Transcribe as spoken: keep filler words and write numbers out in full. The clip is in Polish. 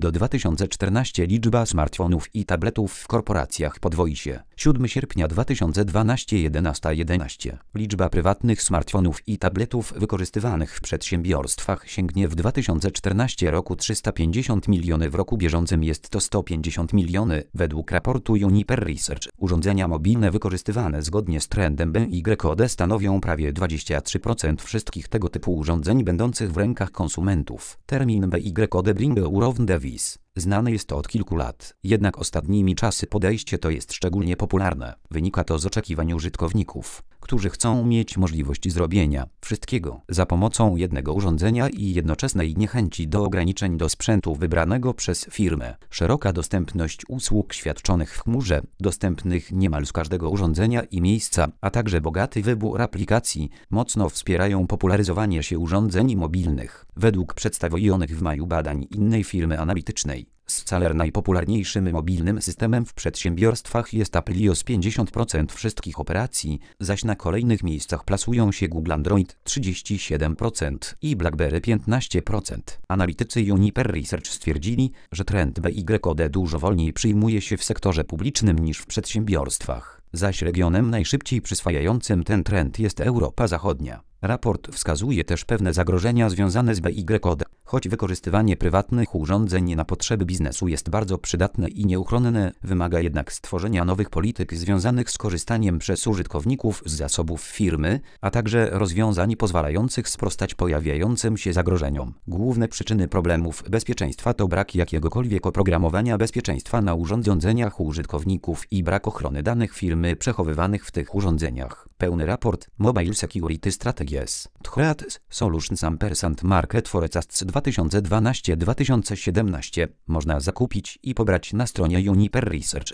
do dwa tysiące czternastego liczba smartfonów i tabletów w korporacjach podwoi się. siódmego sierpnia dwa tysiące dwunastego jedenasta jedenaście. Liczba prywatnych smartfonów i tabletów wykorzystywanych w przedsiębiorstwach sięgnie w dwa tysiące czternastym roku trzysta pięćdziesiąt milionów, w roku bieżącym jest to sto pięćdziesiąt milionów. Według raportu Uniper Research urządzenia mobilne wykorzystywane zgodnie z trendem B Y O D stanowią prawie dwadzieścia trzy procent wszystkich tego typu urządzeń będących w rękach konsumentów. Termin B Y O D Bring Urowne Device znany jest to od kilku lat, jednak ostatnimi czasy podejście to jest szczególnie popularne. Wynika to z oczekiwań użytkowników, którzy chcą mieć możliwość zrobienia wszystkiego za pomocą jednego urządzenia i jednoczesnej niechęci do ograniczeń do sprzętu wybranego przez firmę. Szeroka dostępność usług świadczonych w chmurze, dostępnych niemal z każdego urządzenia i miejsca, a także bogaty wybór aplikacji mocno wspierają popularyzowanie się urządzeń mobilnych. Według przedstawionych w maju badań innej firmy analitycznej, Scaler najpopularniejszym mobilnym systemem w przedsiębiorstwach jest Apple iOS pięćdziesiąt procent wszystkich operacji, zaś na kolejnych miejscach plasują się Google Android trzydzieści siedem procent i BlackBerry piętnaście procent. Analitycy Uniper Research stwierdzili, że trend B Y O D dużo wolniej przyjmuje się w sektorze publicznym niż w przedsiębiorstwach, zaś regionem najszybciej przyswajającym ten trend jest Europa Zachodnia. Raport wskazuje też pewne zagrożenia związane z B Y O D. Choć wykorzystywanie prywatnych urządzeń na potrzeby biznesu jest bardzo przydatne i nieuchronne, wymaga jednak stworzenia nowych polityk związanych z korzystaniem przez użytkowników z zasobów firmy, a także rozwiązań pozwalających sprostać pojawiającym się zagrożeniom. Główne przyczyny problemów bezpieczeństwa to brak jakiegokolwiek oprogramowania bezpieczeństwa na urządzeniach użytkowników i brak ochrony danych firmy przechowywanych w tych urządzeniach. Pełny raport Mobile Security Strategies Threat Solutions Ampersand Market Forecasts dwa tysiące dwanaście do dwa tysiące siedemnaście można zakupić i pobrać na stronie Uniper Research.